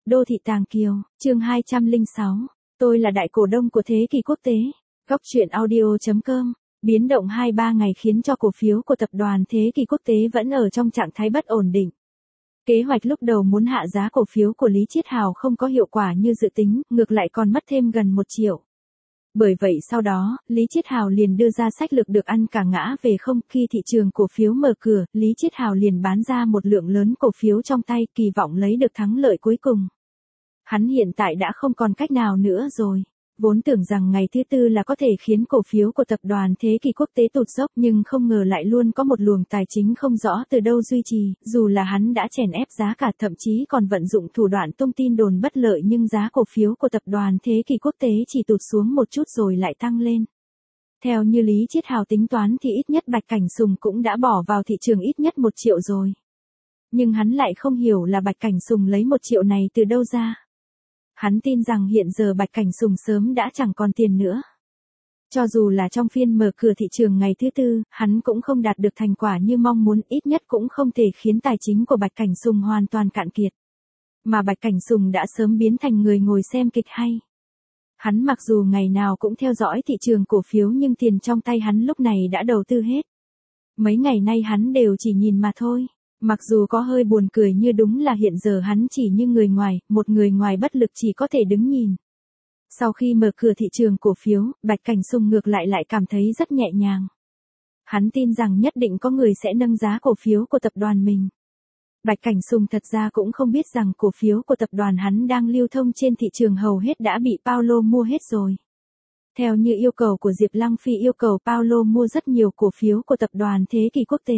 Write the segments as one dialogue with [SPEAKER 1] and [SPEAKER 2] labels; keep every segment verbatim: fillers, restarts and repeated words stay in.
[SPEAKER 1] Đô thị Tàng Kiều, chương hai trăm lẻ sáu. Tôi là đại cổ đông của Thế Kỷ Quốc tế. Góc truyện audio chấm com. Biến động hai ba ngày khiến cho cổ phiếu của tập đoàn Thế Kỷ Quốc tế vẫn ở trong trạng thái bất ổn định. Kế hoạch lúc đầu muốn hạ giá cổ phiếu của Lý Chiết Hào không có hiệu quả như dự tính, ngược lại còn mất thêm gần một triệu. Bởi vậy sau đó, Lý Chiết Hào liền đưa ra sách lược được ăn cả ngã về không. Khi thị trường cổ phiếu mở cửa, Lý Chiết Hào liền bán ra một lượng lớn cổ phiếu trong tay, kỳ vọng lấy được thắng lợi cuối cùng. Hắn hiện tại đã không còn cách nào nữa rồi. Vốn tưởng rằng ngày thứ tư là có thể khiến cổ phiếu của tập đoàn Thế Kỷ Quốc tế tụt dốc, nhưng không ngờ lại luôn có một luồng tài chính không rõ từ đâu duy trì, dù là hắn đã chèn ép giá cả, thậm chí còn vận dụng thủ đoạn tung tin đồn bất lợi, nhưng giá cổ phiếu của tập đoàn Thế Kỷ Quốc tế chỉ tụt xuống một chút rồi lại tăng lên. Theo như Lý Chiết Hào tính toán thì ít nhất Bạch Cảnh Sùng cũng đã bỏ vào thị trường ít nhất một triệu rồi. Nhưng hắn lại không hiểu là Bạch Cảnh Sùng lấy một triệu này từ đâu ra. Hắn tin rằng hiện giờ Bạch Cảnh Sùng sớm đã chẳng còn tiền nữa. Cho dù là trong phiên mở cửa thị trường ngày thứ tư, hắn cũng không đạt được thành quả như mong muốn, ít nhất cũng không thể khiến tài chính của Bạch Cảnh Sùng hoàn toàn cạn kiệt. Mà Bạch Cảnh Sùng đã sớm biến thành người ngồi xem kịch hay. Hắn mặc dù ngày nào cũng theo dõi thị trường cổ phiếu nhưng tiền trong tay hắn lúc này đã đầu tư hết. Mấy ngày nay hắn đều chỉ nhìn mà thôi. Mặc dù có hơi buồn cười, như đúng là hiện giờ hắn chỉ như người ngoài, một người ngoài bất lực chỉ có thể đứng nhìn. Sau khi mở cửa thị trường cổ phiếu, Bạch Cảnh Sùng ngược lại lại cảm thấy rất nhẹ nhàng. Hắn tin rằng nhất định có người sẽ nâng giá cổ phiếu của tập đoàn mình. Bạch Cảnh Sùng thật ra cũng không biết rằng cổ phiếu của tập đoàn hắn đang lưu thông trên thị trường hầu hết đã bị Paulo mua hết rồi. Theo như yêu cầu của Diệp Lăng Phi yêu cầu Paulo mua rất nhiều cổ phiếu của tập đoàn Thế Kỷ Quốc tế.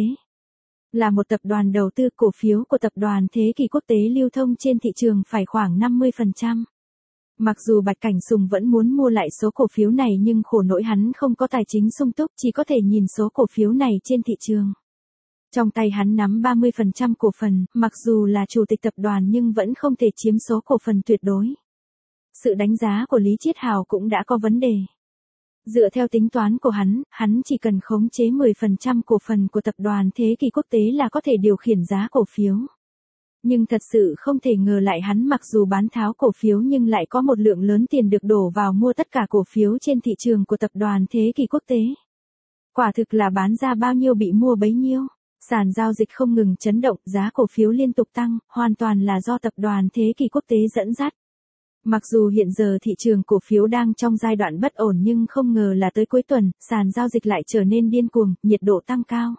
[SPEAKER 1] Là một tập đoàn đầu tư, cổ phiếu của tập đoàn Thế Kỷ Quốc tế lưu thông trên thị trường phải khoảng năm mươi phần trăm. Mặc dù Bạch Cảnh Sùng vẫn muốn mua lại số cổ phiếu này nhưng khổ nỗi hắn không có tài chính sung túc, chỉ có thể nhìn số cổ phiếu này trên thị trường. Trong tay hắn nắm ba mươi phần trăm cổ phần, mặc dù là chủ tịch tập đoàn nhưng vẫn không thể chiếm số cổ phần tuyệt đối. Sự đánh giá của Lý Chiết Hào cũng đã có vấn đề. Dựa theo tính toán của hắn, hắn chỉ cần khống chế mười phần trăm cổ phần của tập đoàn Thế Kỷ Quốc tế là có thể điều khiển giá cổ phiếu. Nhưng thật sự không thể ngờ lại hắn mặc dù bán tháo cổ phiếu nhưng lại có một lượng lớn tiền được đổ vào mua tất cả cổ phiếu trên thị trường của tập đoàn Thế Kỷ Quốc tế. Quả thực là bán ra bao nhiêu bị mua bấy nhiêu. Sàn giao dịch không ngừng chấn động, giá cổ phiếu liên tục tăng, hoàn toàn là do tập đoàn Thế Kỷ Quốc tế dẫn dắt. Mặc dù hiện giờ thị trường cổ phiếu đang trong giai đoạn bất ổn nhưng không ngờ là tới cuối tuần, sàn giao dịch lại trở nên điên cuồng, nhiệt độ tăng cao.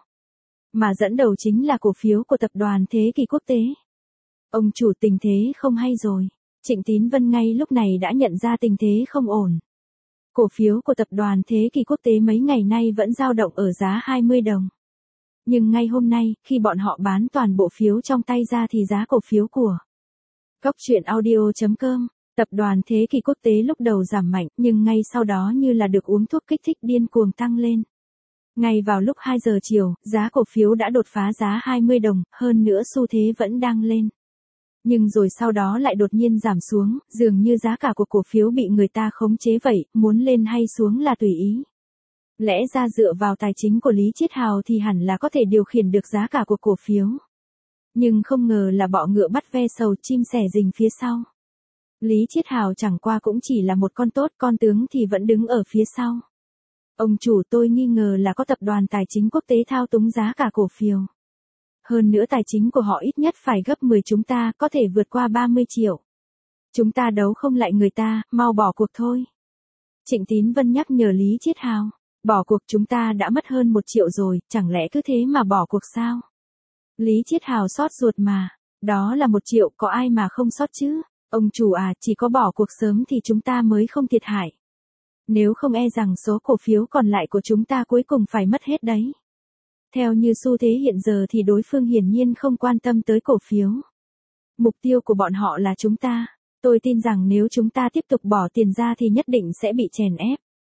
[SPEAKER 1] Mà dẫn đầu chính là cổ phiếu của tập đoàn Thế Kỷ Quốc tế. Ông chủ, tình thế không hay rồi. Trịnh Tín Vân ngay lúc này đã nhận ra tình thế không ổn. Cổ phiếu của tập đoàn Thế Kỷ Quốc tế mấy ngày nay vẫn dao động ở giá hai mươi đồng. Nhưng ngay hôm nay, khi bọn họ bán toàn bộ phiếu trong tay ra thì giá cổ phiếu của Góc truyện audio chấm com, tập đoàn Thế Kỷ Quốc tế lúc đầu giảm mạnh, nhưng ngay sau đó như là được uống thuốc kích thích điên cuồng tăng lên. Ngay vào lúc hai giờ chiều, giá cổ phiếu đã đột phá giá hai mươi đồng, hơn nữa xu thế vẫn đang lên. Nhưng rồi sau đó lại đột nhiên giảm xuống, dường như giá cả của cổ phiếu bị người ta khống chế vậy, muốn lên hay xuống là tùy ý. Lẽ ra dựa vào tài chính của Lý Chiết Hào thì hẳn là có thể điều khiển được giá cả của cổ phiếu. Nhưng không ngờ là bọ ngựa bắt ve sầu, chim sẻ rình phía sau. Lý Chiết Hào chẳng qua cũng chỉ là một con tốt, con tướng thì vẫn đứng ở phía sau. Ông chủ, tôi nghi ngờ là có tập đoàn tài chính quốc tế thao túng giá cả cổ phiếu. Hơn nữa tài chính của họ ít nhất phải gấp mười chúng ta, có thể vượt qua ba mươi triệu. Chúng ta đấu không lại người ta, mau bỏ cuộc thôi. Trịnh Tín Vân nhắc nhở Lý Chiết Hào. Bỏ cuộc, chúng ta đã mất hơn một triệu rồi, chẳng lẽ cứ thế mà bỏ cuộc sao? Lý Chiết Hào xót ruột mà. Đó là một triệu, có ai mà không xót chứ? Ông chủ à, chỉ có bỏ cuộc sớm thì chúng ta mới không thiệt hại. Nếu không e rằng số cổ phiếu còn lại của chúng ta cuối cùng phải mất hết đấy. Theo như xu thế hiện giờ thì đối phương hiển nhiên không quan tâm tới cổ phiếu. Mục tiêu của bọn họ là chúng ta. Tôi tin rằng nếu chúng ta tiếp tục bỏ tiền ra thì nhất định sẽ bị chèn ép.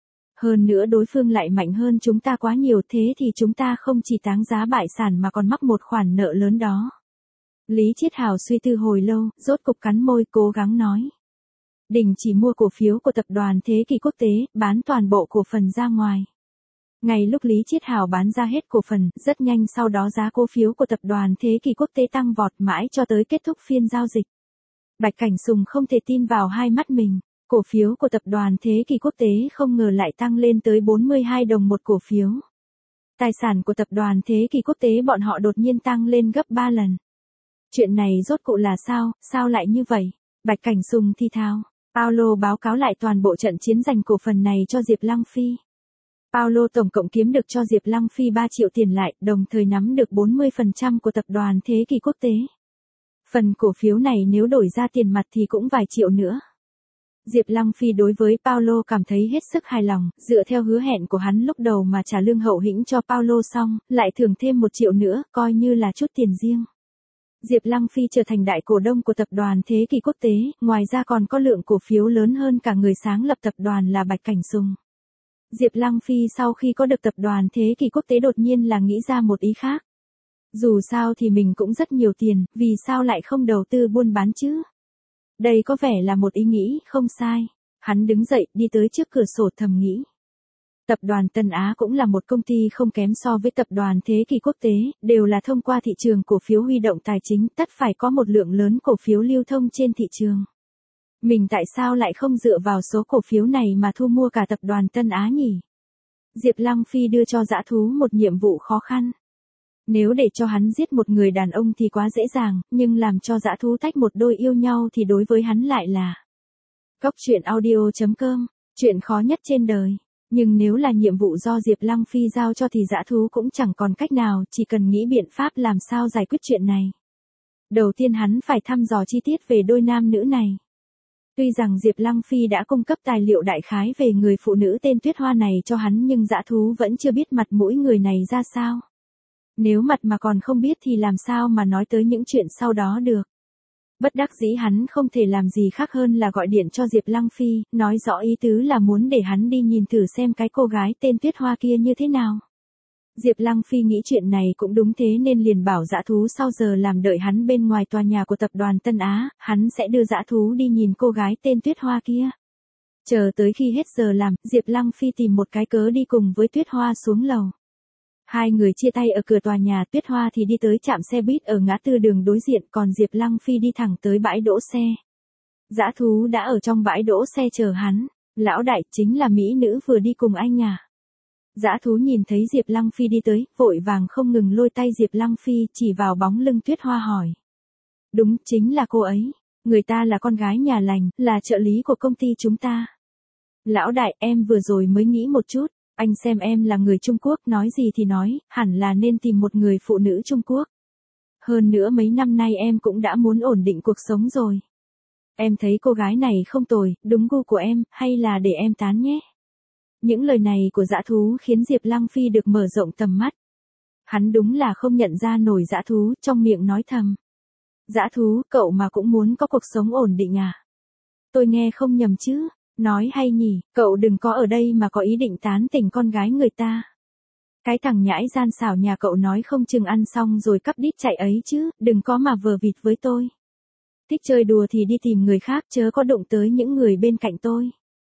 [SPEAKER 1] Hơn nữa đối phương lại mạnh hơn chúng ta quá nhiều, thế thì chúng ta không chỉ táng giá bại sản mà còn mắc một khoản nợ lớn đó. Lý Chiết Hào suy tư hồi lâu, rốt cục cắn môi cố gắng nói. Đình chỉ mua cổ phiếu của tập đoàn Thế Kỷ Quốc tế, bán toàn bộ cổ phần ra ngoài. Ngay lúc Lý Chiết Hào bán ra hết cổ phần, rất nhanh sau đó giá cổ phiếu của tập đoàn Thế Kỷ Quốc tế tăng vọt mãi cho tới kết thúc phiên giao dịch. Bạch Cảnh Sùng không thể tin vào hai mắt mình. Cổ phiếu của tập đoàn Thế Kỷ Quốc tế không ngờ lại tăng lên tới bốn mươi hai đồng một cổ phiếu. Tài sản của tập đoàn Thế Kỷ Quốc tế bọn họ đột nhiên tăng lên gấp ba lần. Chuyện này rốt cuộc là sao, sao lại như vậy? Bạch Cảnh Sùng thi thao. Paulo báo cáo lại toàn bộ trận chiến giành cổ phần này cho Diệp Lăng Phi. Paulo tổng cộng kiếm được cho Diệp Lăng Phi ba triệu tiền lại, đồng thời nắm được bốn mươi phần trăm của tập đoàn Thế Kỷ Quốc tế. Phần cổ phiếu này nếu đổi ra tiền mặt thì cũng vài triệu nữa. Diệp Lăng Phi đối với Paulo cảm thấy hết sức hài lòng, dựa theo hứa hẹn của hắn lúc đầu mà trả lương hậu hĩnh cho Paulo xong, lại thưởng thêm một triệu nữa, coi như là chút tiền riêng. Diệp Lăng Phi trở thành đại cổ đông của tập đoàn Thế Kỷ Quốc tế, ngoài ra còn có lượng cổ phiếu lớn hơn cả người sáng lập tập đoàn là Bạch Cảnh Sùng. Diệp Lăng Phi sau khi có được tập đoàn Thế Kỷ Quốc tế đột nhiên là nghĩ ra một ý khác. Dù sao thì mình cũng rất nhiều tiền, vì sao lại không đầu tư buôn bán chứ? Đây có vẻ là một ý nghĩ không sai. Hắn đứng dậy đi tới trước cửa sổ thầm nghĩ. Tập đoàn Tân Á cũng là một công ty không kém so với tập đoàn Thế Kỷ Quốc tế, đều là thông qua thị trường cổ phiếu huy động tài chính, tất phải có một lượng lớn cổ phiếu lưu thông trên thị trường. Mình tại sao lại không dựa vào số cổ phiếu này mà thu mua cả tập đoàn Tân Á nhỉ? Diệp Lăng Phi đưa cho Dã Thú một nhiệm vụ khó khăn. Nếu để cho hắn giết một người đàn ông thì quá dễ dàng, nhưng làm cho Dã Thú tách một đôi yêu nhau thì đối với hắn lại là Cốc truyện audio chấm com, chuyện khó nhất trên đời. Nhưng nếu là nhiệm vụ do Diệp Lăng Phi giao cho thì Dã Thú cũng chẳng còn cách nào, chỉ cần nghĩ biện pháp làm sao giải quyết chuyện này. Đầu tiên hắn phải thăm dò chi tiết về đôi nam nữ này. Tuy rằng Diệp Lăng Phi đã cung cấp tài liệu đại khái về người phụ nữ tên Tuyết Hoa này cho hắn nhưng Dã Thú vẫn chưa biết mặt mũi người này ra sao. Nếu mặt mà còn không biết thì làm sao mà nói tới những chuyện sau đó được. Bất đắc dĩ hắn không thể làm gì khác hơn là gọi điện cho Diệp Lăng Phi, nói rõ ý tứ là muốn để hắn đi nhìn thử xem cái cô gái tên Tuyết Hoa kia như thế nào. Diệp Lăng Phi nghĩ chuyện này cũng đúng thế nên liền bảo Dã Thú sau giờ làm đợi hắn bên ngoài tòa nhà của tập đoàn Tân Á, hắn sẽ đưa Dã Thú đi nhìn cô gái tên Tuyết Hoa kia. Chờ tới khi hết giờ làm, Diệp Lăng Phi tìm một cái cớ đi cùng với Tuyết Hoa xuống lầu. Hai người chia tay ở cửa tòa nhà, Tuyết Hoa thì đi tới trạm xe buýt ở ngã tư đường đối diện, còn Diệp Lăng Phi đi thẳng tới bãi đỗ xe. Dã Thú đã ở trong bãi đỗ xe chờ hắn. Lão đại, chính là mỹ nữ vừa đi cùng anh à? Dã Thú nhìn thấy Diệp Lăng Phi đi tới, vội vàng không ngừng lôi tay Diệp Lăng Phi chỉ vào bóng lưng Tuyết Hoa hỏi. Đúng, chính là cô ấy. Người ta là con gái nhà lành, là trợ lý của công ty chúng ta. Lão đại, em vừa rồi mới nghĩ một chút. Anh xem em là người Trung Quốc, nói gì thì nói, hẳn là nên tìm một người phụ nữ Trung Quốc. Hơn nữa mấy năm nay em cũng đã muốn ổn định cuộc sống rồi. Em thấy cô gái này không tồi, đúng gu của em, hay là để em tán nhé. Những lời này của Dã Thú khiến Diệp Lăng Phi được mở rộng tầm mắt. Hắn đúng là không nhận ra nổi Dã Thú, trong miệng nói thầm. Dã Thú, cậu mà cũng muốn có cuộc sống ổn định à? Tôi nghe không nhầm chứ? Nói hay nhỉ, cậu đừng có ở đây mà có ý định tán tỉnh con gái người ta. Cái thằng nhãi gian xảo nhà cậu nói không chừng ăn xong rồi cắp đít chạy ấy chứ, đừng có mà vờ vịt với tôi. Thích chơi đùa thì đi tìm người khác chớ có đụng tới những người bên cạnh tôi.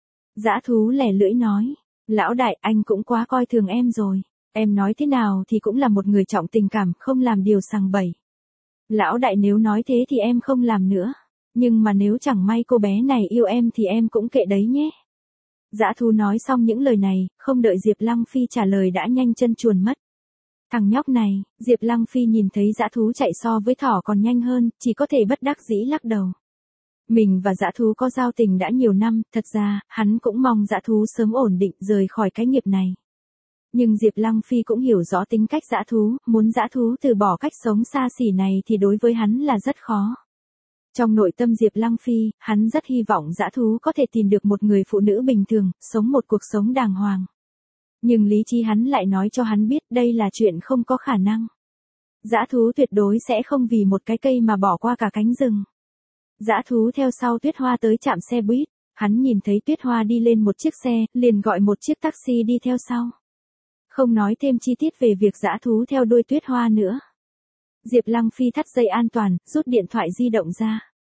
[SPEAKER 1] Dã Thú lẻ lưỡi nói, lão đại anh cũng quá coi thường em rồi, em nói thế nào thì cũng là một người trọng tình cảm, không làm điều sằng bậy. Lão đại nếu nói thế thì em không làm nữa. Nhưng mà nếu chẳng may cô bé này yêu em thì em cũng kệ đấy nhé. Dã Thú nói xong những lời này, không đợi Diệp Lăng Phi trả lời đã nhanh chân chuồn mất. Thằng nhóc này, Diệp Lăng Phi nhìn thấy Dã Thú chạy so với thỏ còn nhanh hơn, chỉ có thể bất đắc dĩ lắc đầu. Mình và Dã Thú có giao tình đã nhiều năm, thật ra, hắn cũng mong Dã Thú sớm ổn định rời khỏi cái nghiệp này. Nhưng Diệp Lăng Phi cũng hiểu rõ tính cách Dã Thú, muốn Dã Thú từ bỏ cách sống xa xỉ này thì đối với hắn là rất khó. Trong nội tâm Diệp Lăng Phi, hắn rất hy vọng Dã Thú có thể tìm được một người phụ nữ bình thường, sống một cuộc sống đàng hoàng. Nhưng lý trí hắn lại nói cho hắn biết đây là chuyện không có khả năng. Dã Thú tuyệt đối sẽ không vì một cái cây mà bỏ qua cả cánh rừng. Dã Thú theo sau Tuyết Hoa tới trạm xe buýt, hắn nhìn thấy Tuyết Hoa đi lên một chiếc xe, liền gọi một chiếc taxi đi theo sau. Không nói thêm chi tiết về việc Dã Thú theo đuôi Tuyết Hoa nữa. Diệp Lăng Phi thắt dây an toàn, rút điện thoại di động ra.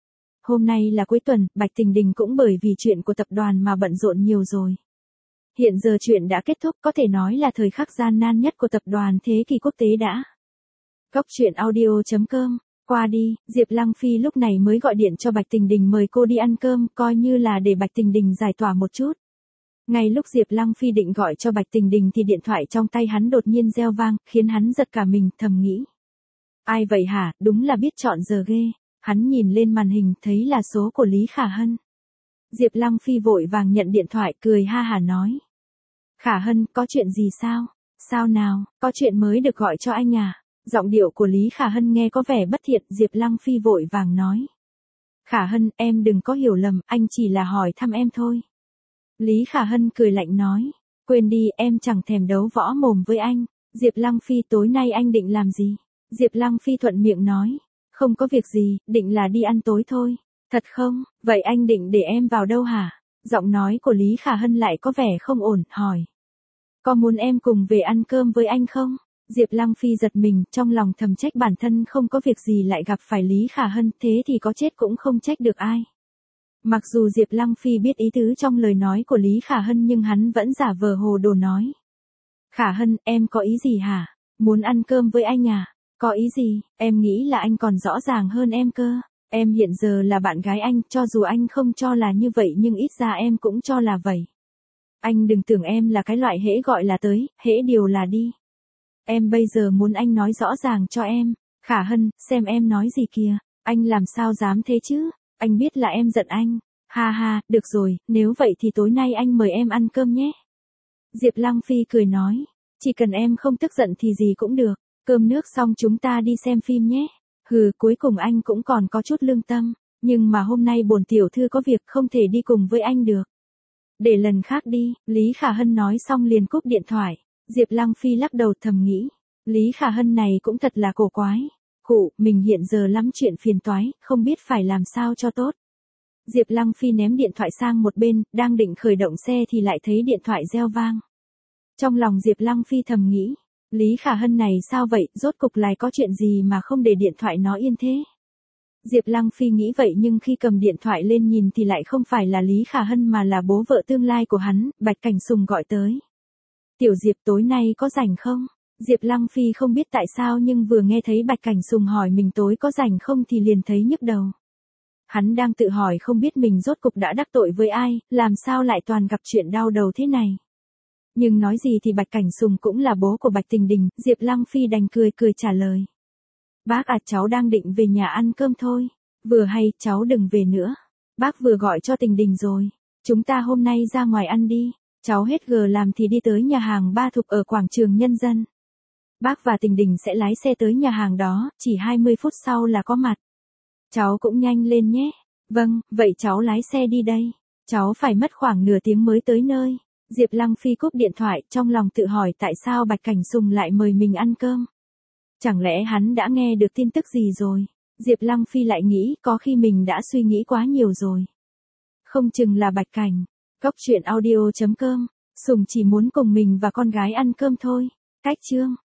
[SPEAKER 1] Hôm nay là cuối tuần, Bạch Tình Đình cũng bởi vì chuyện của tập đoàn mà bận rộn nhiều rồi. Hiện giờ chuyện đã kết thúc, có thể nói là thời khắc gian nan nhất của tập đoàn Thế Kỷ Quốc tế đã. Cốc truyện audio chấm com Qua đi, Diệp Lăng Phi lúc này mới gọi điện cho Bạch Tình Đình mời cô đi ăn cơm, coi như là để Bạch Tình Đình giải tỏa một chút. Ngay lúc Diệp Lăng Phi định gọi cho Bạch Tình Đình thì điện thoại trong tay hắn đột nhiên reo vang, khiến hắn giật cả mình, thầm nghĩ. Ai vậy hả, đúng là biết chọn giờ ghê. Hắn nhìn lên màn hình thấy là số của Lý Khả Hân. Diệp Lăng Phi vội vàng nhận điện thoại, cười ha hả nói. Khả Hân, có chuyện gì sao? Sao nào, có chuyện mới được gọi cho anh à? Giọng điệu của Lý Khả Hân nghe có vẻ bất thiện, Diệp Lăng Phi vội vàng nói. Khả Hân, em đừng có hiểu lầm, anh chỉ là hỏi thăm em thôi. Lý Khả Hân cười lạnh nói. Quên đi, em chẳng thèm đấu võ mồm với anh. Diệp Lăng Phi, tối nay anh định làm gì? Diệp Lăng Phi thuận miệng nói. Không có việc gì, định là đi ăn tối thôi. Thật không? Vậy anh định để em vào đâu hả? Giọng nói của Lý Khả Hân lại có vẻ không ổn, hỏi. Có muốn em cùng về ăn cơm với anh không? Diệp Lăng Phi giật mình, trong lòng thầm trách bản thân không có việc gì lại gặp phải Lý Khả Hân, thế thì có chết cũng không trách được ai. Mặc dù Diệp Lăng Phi biết ý tứ trong lời nói của Lý Khả Hân nhưng hắn vẫn giả vờ hồ đồ nói. Khả Hân, em có ý gì hả? Muốn ăn cơm với anh à? Có ý gì? Em nghĩ là anh còn rõ ràng hơn em cơ. Em hiện giờ là bạn gái anh, cho dù anh không cho là như vậy nhưng ít ra em cũng cho là vậy. Anh đừng tưởng em là cái loại hễ gọi là tới, hễ điều là đi. Em bây giờ muốn anh nói rõ ràng cho em. Khả Hân, xem em nói gì kìa. Anh làm sao dám thế chứ? Anh biết là em giận anh. Ha ha, được rồi, nếu vậy thì tối nay anh mời em ăn cơm nhé. Diệp Lăng Phi cười nói. Chỉ cần em không tức giận thì gì cũng được. Cơm nước xong chúng ta đi xem phim nhé. Hừ, cuối cùng anh cũng còn có chút lương tâm. Nhưng mà hôm nay bổn tiểu thư có việc không thể đi cùng với anh được. Để lần khác đi, Lý Khả Hân nói xong liền cúp điện thoại. Diệp Lăng Phi lắc đầu thầm nghĩ. Lý Khả Hân này cũng thật là cổ quái. Cụ, mình hiện giờ lắm chuyện phiền toái, không biết phải làm sao cho tốt. Diệp Lăng Phi ném điện thoại sang một bên, đang định khởi động xe thì lại thấy điện thoại reo vang. Trong lòng Diệp Lăng Phi thầm nghĩ. Lý Khả Hân này sao vậy, rốt cục lại có chuyện gì mà không để điện thoại nó yên thế? Diệp Lăng Phi nghĩ vậy nhưng khi cầm điện thoại lên nhìn thì lại không phải là Lý Khả Hân mà là bố vợ tương lai của hắn, Bạch Cảnh Sùng gọi tới. Tiểu Diệp tối nay có rảnh không? Diệp Lăng Phi không biết tại sao nhưng vừa nghe thấy Bạch Cảnh Sùng hỏi mình tối có rảnh không thì liền thấy nhức đầu. Hắn đang tự hỏi không biết mình rốt cục đã đắc tội với ai, làm sao lại toàn gặp chuyện đau đầu thế này. Nhưng nói gì thì Bạch Cảnh Sùng cũng là bố của Bạch Tình Đình, Diệp Lăng Phi đành cười cười trả lời. Bác à, cháu đang định về nhà ăn cơm thôi. Vừa hay, cháu đừng về nữa. Bác vừa gọi cho Tình Đình rồi. Chúng ta hôm nay ra ngoài ăn đi. Cháu hết gờ làm thì đi tới nhà hàng Ba Thục ở quảng trường Nhân dân. Bác và Tình Đình sẽ lái xe tới nhà hàng đó, chỉ hai mươi phút sau là có mặt. Cháu cũng nhanh lên nhé. Vâng, vậy cháu lái xe đi đây. Cháu phải mất khoảng nửa tiếng mới tới nơi. Diệp Lăng Phi cúp điện thoại, trong lòng tự hỏi tại sao Bạch Cảnh Sùng lại mời mình ăn cơm. Chẳng lẽ hắn đã nghe được tin tức gì rồi? Diệp Lăng Phi lại nghĩ có khi mình đã suy nghĩ quá nhiều rồi. Không chừng là Bạch Cảnh. Cốc truyện audio chấm com. Sùng chỉ muốn cùng mình và con gái ăn cơm thôi. Cách chương.